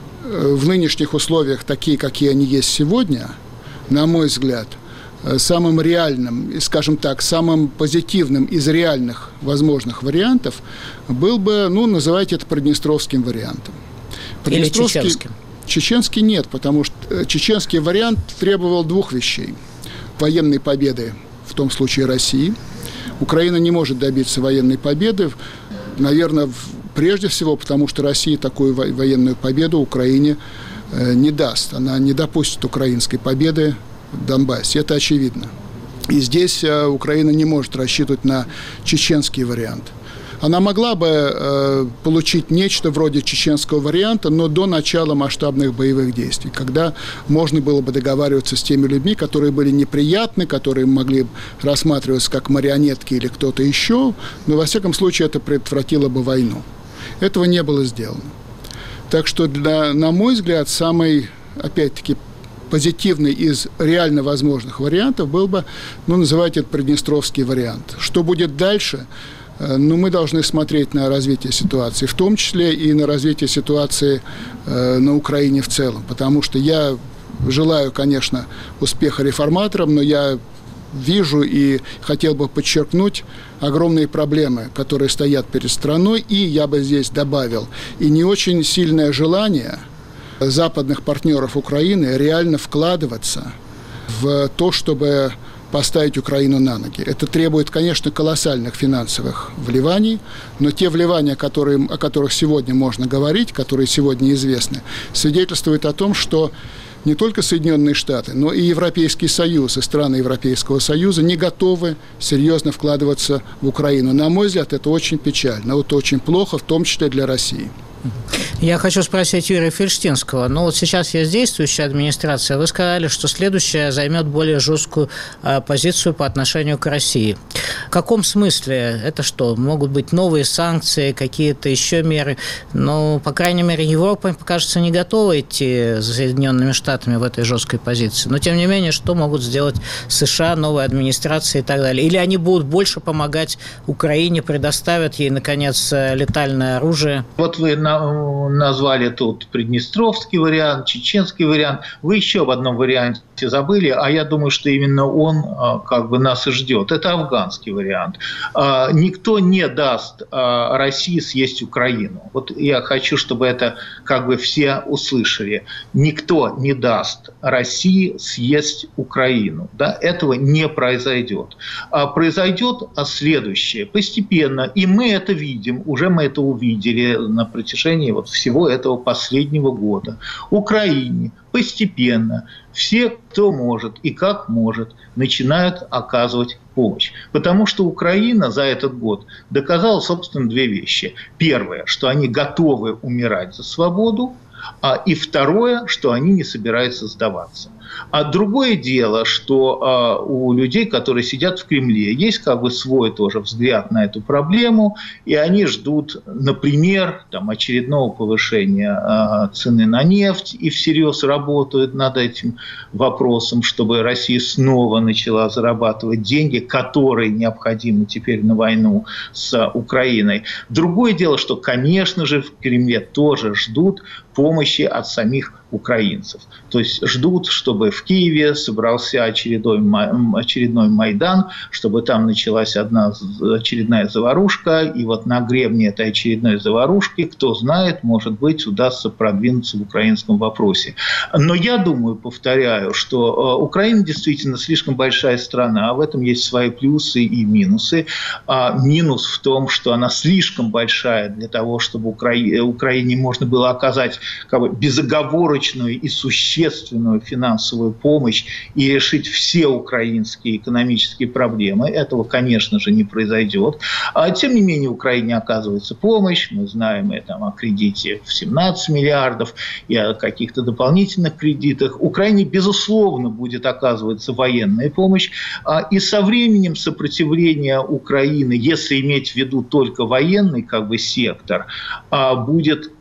S3: в нынешних условиях, такие, какие они есть сегодня, на мой взгляд, самым реальным, скажем так, самым позитивным из реальных возможных вариантов был бы, называйте это приднестровским вариантом.
S2: Или чеченским?
S3: Чеченский нет, потому что чеченский вариант требовал двух вещей. Военной победы, в том случае России. Украина не может добиться военной победы, наверное, прежде всего, потому что Россия такую военную победу Украине не даст. Она не допустит украинской победы в Донбассе. Это очевидно. И здесь Украина не может рассчитывать на чеченский вариант. Она могла бы получить нечто вроде чеченского варианта, но до начала масштабных боевых действий, когда можно было бы договариваться с теми людьми, которые были неприятны, которые могли рассматриваться как марионетки или кто-то еще, но, во всяком случае, это предотвратило бы войну. Этого не было сделано. Так что, на мой взгляд, самый, опять-таки, позитивный из реально возможных вариантов был бы, называйте это приднестровский вариант. Что будет дальше? Мы должны смотреть на развитие ситуации, в том числе и на развитие ситуации на Украине в целом. Потому что я желаю, конечно, успеха реформаторам, но я вижу и хотел бы подчеркнуть огромные проблемы, которые стоят перед страной. И я бы здесь добавил, и не очень сильное желание западных партнеров Украины реально вкладываться в то, чтобы поставить Украину на ноги. Это требует, конечно, колоссальных финансовых вливаний, но те вливания, о которых сегодня можно говорить, которые сегодня известны, свидетельствуют о том, что не только Соединенные Штаты, но и Европейский Союз, и страны Европейского Союза не готовы серьезно вкладываться в Украину. На мой взгляд, это очень печально, это очень плохо, в том числе для России.
S2: Я хочу спросить Юрия Фельштинского. Вот сейчас есть действующая администрация. Вы сказали, что следующая займет более жесткую позицию по отношению к России. В каком смысле? Это что? Могут быть новые санкции, какие-то еще меры? По крайней мере, Европа, кажется, не готова идти за Соединенными Штатами в этой жесткой позиции. Но, тем не менее, что могут сделать США, новая администрация и так далее? Или они будут больше помогать Украине, предоставят ей, наконец, летальное оружие?
S4: Вот вы назвали тут приднестровский вариант, чеченский вариант. Вы еще об одном варианте забыли, а я думаю, что именно он нас и ждет. Это афганский вариант. Никто не даст России съесть Украину. Вот я хочу, чтобы это все услышали. Никто не даст России съесть Украину. Да? Этого не произойдет. Произойдет следующее. Постепенно, и мы это видим, уже мы это увидели на протяжении всего этого последнего года. Украине постепенно все, кто может и как может, начинают оказывать помощь. Потому что Украина за этот год доказала, собственно, две вещи. Первое, что они готовы умирать за свободу, и второе, что они не собираются сдаваться. А другое дело, что у людей, которые сидят в Кремле, есть свой тоже взгляд на эту проблему, и они ждут, например, очередного повышения цены на нефть и всерьез работают над этим вопросом, чтобы Россия снова начала зарабатывать деньги, которые необходимы теперь на войну с Украиной. Другое дело, что, конечно же, в Кремле тоже ждут помощи от самих украинцев. То есть ждут, чтобы в Киеве собрался очередной Майдан, чтобы там началась очередная заварушка, и на гребне этой очередной заварушки, кто знает, может быть, удастся продвинуться в украинском вопросе. Но я думаю, повторяю, что Украина действительно слишком большая страна, в этом есть свои плюсы и минусы. Минус в том, что она слишком большая для того, чтобы Украине можно было оказать безоговорочную и существенную финансовую помощь и решить все украинские экономические проблемы. Этого, конечно же, не произойдет. Тем не менее, Украине оказывается помощь. Мы знаем о кредите в 17 миллиардов и о каких-то дополнительных кредитах. Украине, безусловно, будет оказываться военная помощь. И со временем сопротивление Украины, если иметь в виду только военный сектор, будет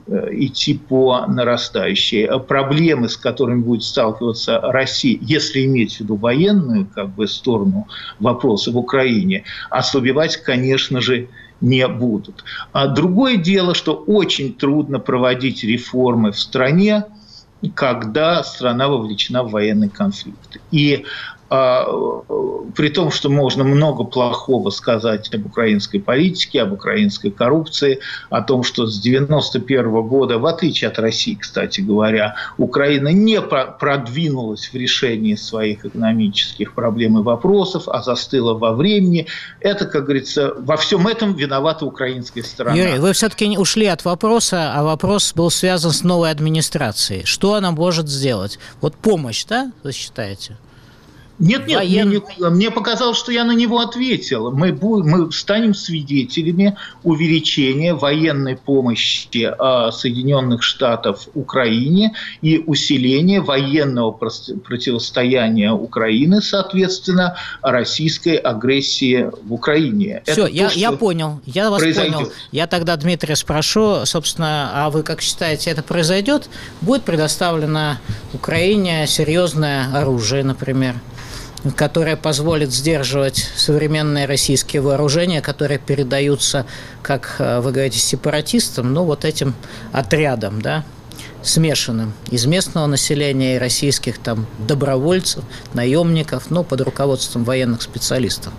S4: идти по нарастающей. Проблемы, с которыми будет сталкиваться Россия, если иметь в виду военную сторону вопроса в Украине, ослабевать, конечно же, не будут. А другое дело, что очень трудно проводить реформы в стране, когда страна вовлечена в военный конфликт. И при том, что можно много плохого сказать об украинской политике, об украинской коррупции, о том, что с 1991 года, в отличие от России, кстати говоря, Украина не продвинулась в решении своих экономических проблем и вопросов, а застыла во времени. Это, как говорится, во всем этом виновата украинская сторона.
S2: Юрий, вы все-таки ушли от вопроса, а вопрос был связан с новой администрацией. Что она может сделать? Вот помощь, да, вы считаете?
S4: Нет, мне показалось, что я на него ответил. Мы станем свидетелями увеличения военной помощи Соединенных Штатов Украине и усиления военного противостояния Украины, соответственно, российской агрессии в Украине.
S2: Все, я понял, я вас понял. Я тогда Дмитрия спрошу, собственно, а вы как считаете, это произойдет? Будет предоставлено Украине серьезное оружие, например, которое позволит сдерживать современные российские вооружения, которые передаются, как вы говорите, сепаратистам, вот этим отрядам, да, смешанным из местного населения и российских добровольцев, наемников, под руководством военных специалистов.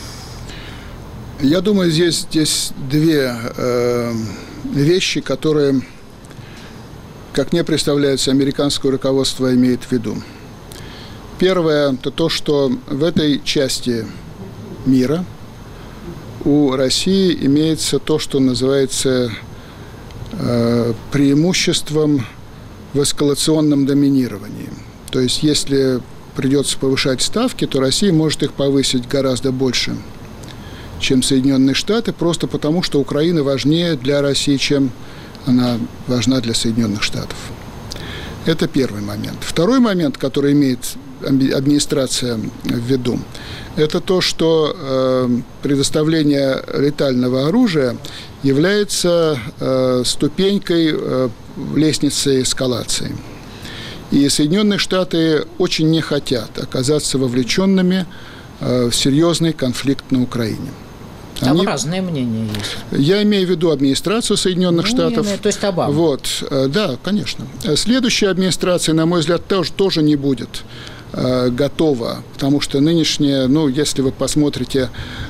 S3: Я думаю, здесь две вещи, которые, как мне представляется, американское руководство имеет в виду. Первое – это то, что в этой части мира у России имеется то, что называется преимуществом в эскалационном доминировании. То есть, если придется повышать ставки, то Россия может их повысить гораздо больше, чем Соединенные Штаты, просто потому, что Украина важнее для России, чем она важна для Соединенных Штатов. Это первый момент. Второй момент, который имеет администрация в виду, это то, что предоставление летального оружия является ступенькой лестницы эскалации. И Соединенные Штаты очень не хотят оказаться вовлеченными в серьезный конфликт на Украине.
S2: Там разные мнения есть.
S3: Я имею в виду администрацию Соединенных Штатов.
S2: То есть Обама.
S3: Да, конечно. Следующая администрация, на мой взгляд, тоже не будет готова, потому что нынешняя, если вы посмотрите,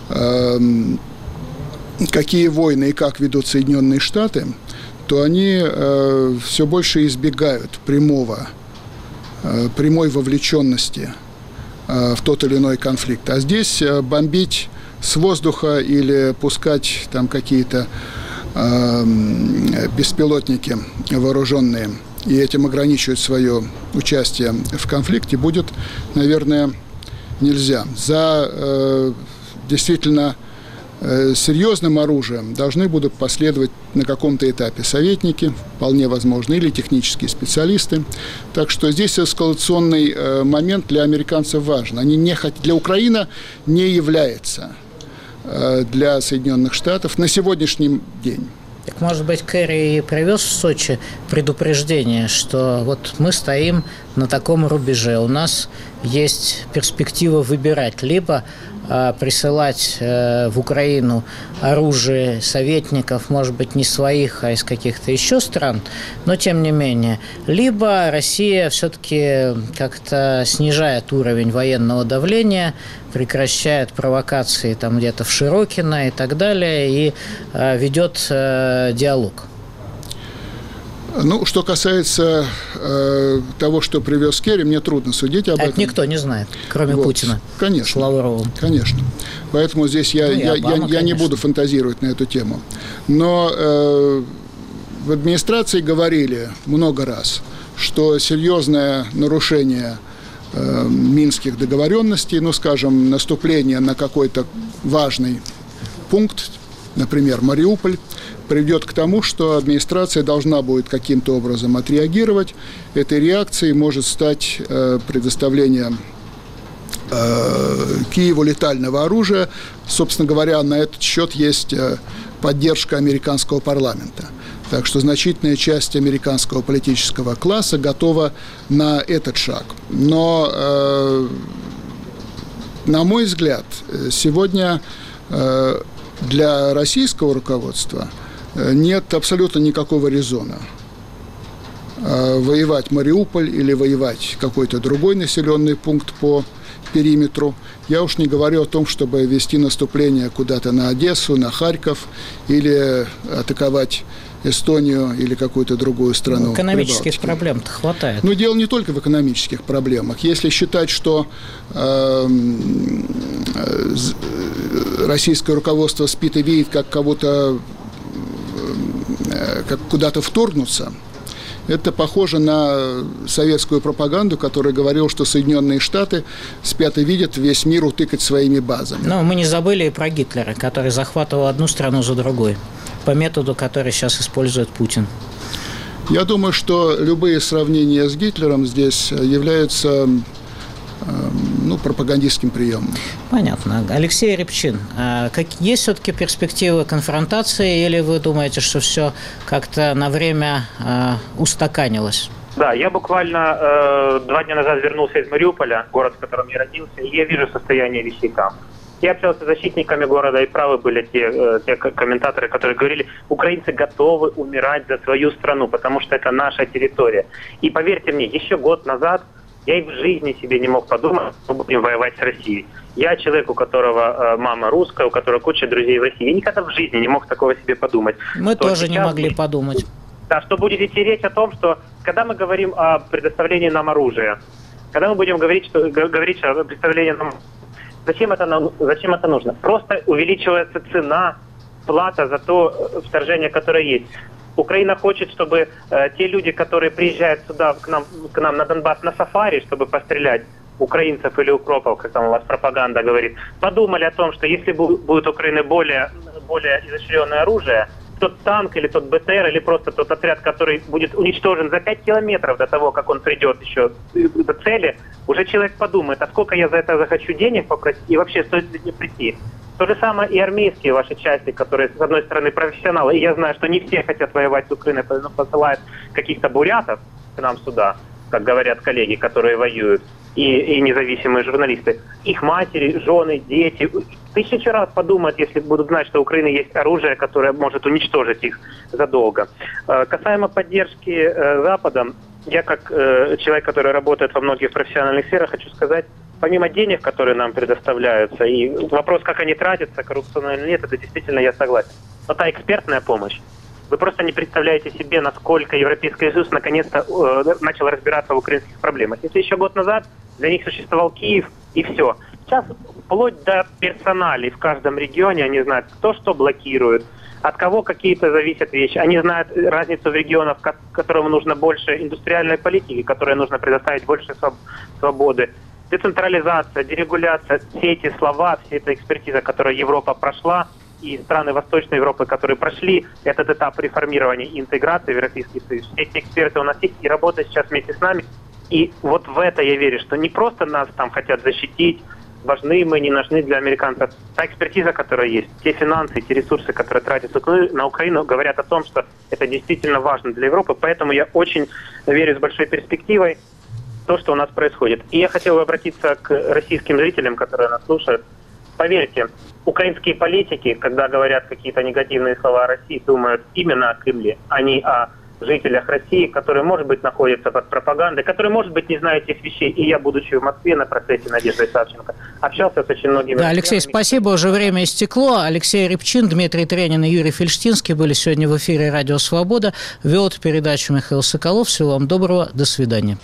S3: какие войны и как ведут Соединенные Штаты, то они все больше избегают прямой вовлеченности в тот или иной конфликт. А здесь бомбить с воздуха или пускать там какие-то беспилотники вооруженные и этим ограничивать свое участие в конфликте будет, наверное, нельзя. За действительно серьезным оружием должны будут последовать на каком-то этапе советники, вполне возможно, или технические специалисты. Так что здесь эскалационный момент для американцев важен. Для Украины не является для Соединенных Штатов на сегодняшний день.
S2: Так, может быть, Керри привез в Сочи предупреждение, что мы стоим на таком рубеже, у нас есть перспектива выбирать, либо присылать в Украину оружие советников, может быть, не своих, а из каких-то еще стран, но тем не менее. Либо Россия все-таки как-то снижает уровень военного давления, прекращает провокации где-то в Широкино и так далее, и ведет диалог.
S3: Что касается того, что привез Керри, мне трудно судить об этом.
S2: Это никто не знает, кроме Путина.
S3: Конечно.
S2: С Лавровым.
S3: Конечно. Поэтому здесь я не буду фантазировать на эту тему. Но в администрации говорили много раз, что серьезное нарушение минских договоренностей, наступление на какой-то важный пункт, например, Мариуполь, приведет к тому, что администрация должна будет каким-то образом отреагировать. Этой реакцией может стать предоставление Киеву летального оружия. Собственно говоря, на этот счет есть поддержка американского парламента. Так что значительная часть американского политического класса готова на этот шаг. Но, на мой взгляд, сегодня для российского руководства нет абсолютно никакого резона воевать Мариуполь или воевать какой-то другой населенный пункт по периметру. Я уж не говорю о том, чтобы вести наступление куда-то на Одессу, на Харьков или атаковать Эстонию или какую-то другую страну.
S2: Экономических проблем-то хватает.
S3: Но дело не только в экономических проблемах. Если считать, что российское руководство спит и видит, как кого-то, как куда-то вторгнуться, это похоже на советскую пропаганду, которая говорила, что Соединенные Штаты спят и видят весь мир утыкать своими базами.
S2: Но мы не забыли и про Гитлера, который захватывал одну страну за другой, по методу, который сейчас использует Путин.
S3: Я думаю, что любые сравнения с Гитлером здесь являются пропагандистским приемом.
S2: Понятно. Алексей Рябчин, есть все-таки перспективы конфронтации, или вы думаете, что все как-то на время устаканилось?
S5: Да, я буквально 2 дня назад вернулся из Мариуполя, город, в котором я родился, и я вижу состояние вещей там. Я общался с защитниками города, и правы были те комментаторы, которые говорили, украинцы готовы умирать за свою страну, потому что это наша территория. И поверьте мне, еще год назад я и в жизни себе не мог подумать, что мы будем воевать с Россией. Я человек, у которого мама русская, у которого куча друзей в России. Я никогда в жизни не мог такого себе подумать.
S2: Мы тоже не могли подумать.
S5: Да, что будет идти речь о том, что когда мы говорим о предоставлении нам оружия, когда мы будем говорить о предоставлении нам... Зачем это нужно? Просто увеличивается цена, плата за то вторжение, которое есть. Украина хочет, чтобы те люди, которые приезжают сюда, к нам на Донбасс на сафари, чтобы пострелять украинцев или укропов, как там у вас пропаганда говорит, подумали о том, что если будет у Украины более изощренное оружие, тот танк или тот БТР, или просто тот отряд, который будет уничтожен за 5 километров до того, как он придет еще до цели, уже человек подумает, а сколько я за это захочу денег попросить, и вообще стоит ли мне прийти. То же самое и армейские ваши части, которые, с одной стороны, профессионалы, и я знаю, что не все хотят воевать с Украиной, но посылают каких-то бурятов к нам сюда, как говорят коллеги, которые воюют, и независимые журналисты. Их матери, жены, дети 1000 раз подумают, если будут знать, что у Украины есть оружие, которое может уничтожить их задолго. Касаемо поддержки Западом, я как человек, который работает во многих профессиональных сферах, хочу сказать, помимо денег, которые нам предоставляются, и вопрос, как они тратятся, коррупционно или нет, это действительно я согласен. Но та экспертная помощь, вы просто не представляете себе, насколько Европейский Союз наконец-то начал разбираться в украинских проблемах. Если еще год назад для них существовал Киев и все. Сейчас вплоть до персоналей в каждом регионе они знают, кто что блокирует, от кого какие-то зависят вещи. Они знают разницу в регионах, которым нужно больше индустриальной политики, которой нужно предоставить больше свободы. Децентрализация, дерегуляция, все эти слова, вся эта экспертиза, которую Европа прошла, и страны Восточной Европы, которые прошли этот этап реформирования и интеграции в Европейский Союз, все эти эксперты у нас есть и работают сейчас вместе с нами. И вот в это я верю, что не просто нас там хотят защитить, важны мы, не нужны для американцев. Та экспертиза, которая есть, те финансы, те ресурсы, которые тратятся на Украину, говорят о том, что это действительно важно для Европы. Поэтому я очень верю с большой перспективой в то, что у нас происходит. И я хотел бы обратиться к российским зрителям, которые нас слушают. Поверьте, украинские политики, когда говорят какие-то негативные слова о России, думают именно о Кремле, а не о жителях России, которые, может быть, находятся под пропагандой, которые, может быть, не знают этих вещей. И я, будучи в Москве на процессе Надежды Савченко, общался с очень многими...
S2: Да, Алексей, спасибо, уже время истекло. Алексей Рябчин, Дмитрий Тренин и Юрий Фельштинский были сегодня в эфире «Радио Свобода». Вел эту передачу Михаил Соколов. Всего вам доброго, до свидания.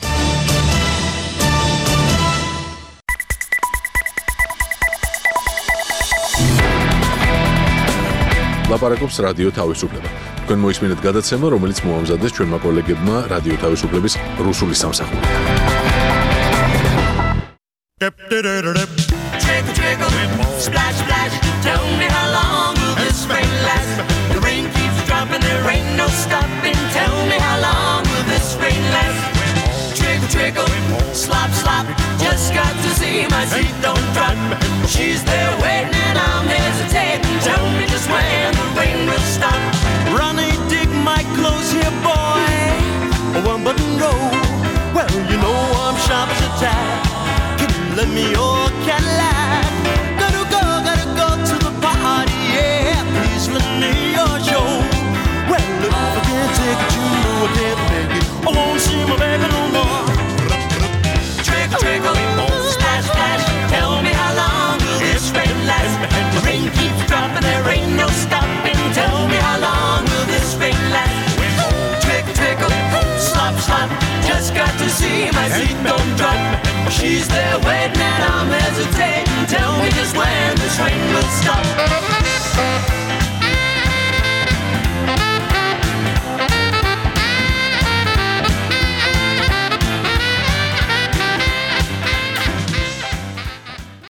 S1: ლაპარაკობს რადიო თავისუფლება. თქვენ მოისმინეთ გადაცემა, რომელიც მოამზადეს ჩვენმა კოლეგებმა რადიო თავისუფლების რუსული სამსახური. Trickle, trickle, splash, splash, tell me how long will this rain last? The rain keeps dropping, there ain't no stopping, tell me how long will this rain last? Trickle, trickle, slop, slop, just got to see my seat don't drop. She's there waiting and I'm hesitating, tell me just when the rain will stop. Ronnie, dig my
S6: You know I'm sharp as a tack. Can you lend me your Cadillac? Gotta go to the party, yeah. Please lend me your show. Well, if I can't take it, you know I can't make it. I won't see my baby no more. Trickle, trickle, splash, splash. Tell me how long will this rain last? The rain keeps dropping, there ain't no stopping. Tell me how long will this rain last? Trickle, trickle, slop, slop. Just got to see my seat don't drop. She's there waiting and I'm hesitating.